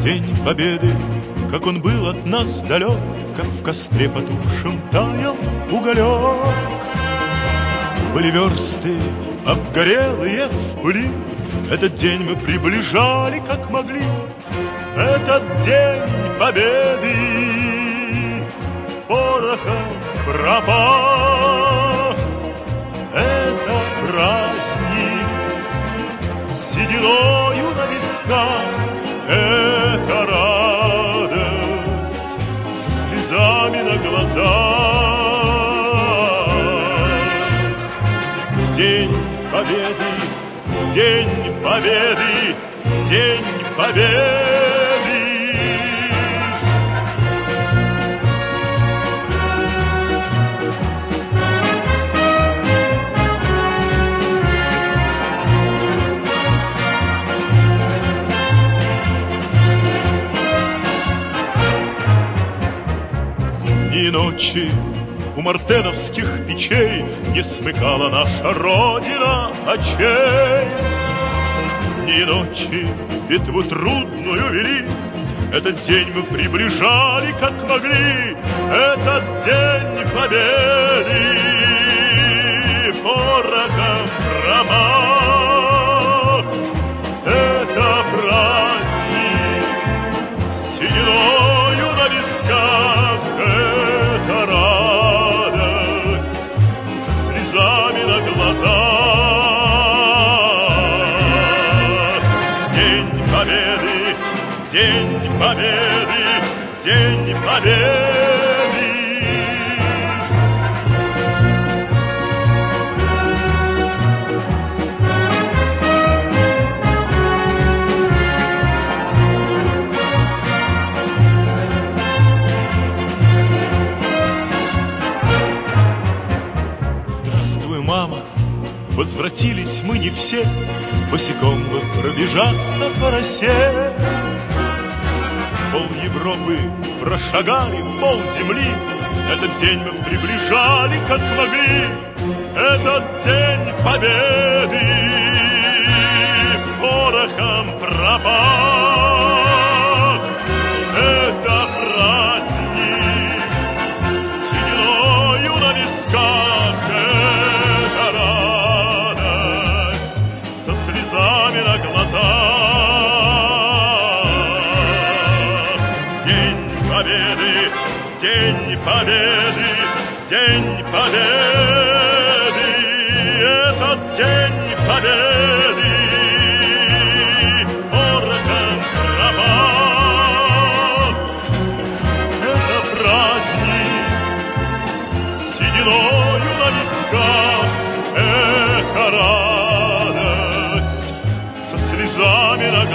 День Победы, как он был от нас далек, как в костре потухшем таял уголек. Были версты обгорелые в пыли, этот день мы приближали как могли. Этот день Победы порохом пропах. Это праздник с сединою на висках, это радость со слезами на глазах. День Победы, День Победы, День Победы. Ни ночи у мартеновских печей не смыкала наша Родина очей. Ни ночи битву трудную вели, этот день мы приближали как могли. Этот день Победы порохом промах. Это праздник с сединою на висках, это радость со слезами на глазах. День Победы, День Победы, День Победы. Здравствуй, мама, возвратились мы не все, босиком бы пробежаться по росе. Пол Европы прошагали, пол земли, этот день мы приближали как могли. Этот день Победы порохом пропах. Это праздник с сединою на висках, это радость со слезами на глазах. День Победы, День Победы, День Победы. Этот День Победы порохом пропах. Это праздник с сединою на висках, это радость со слезами на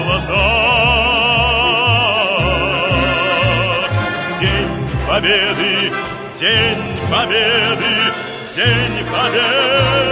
глазах. День Победы, День Победы, День Победы.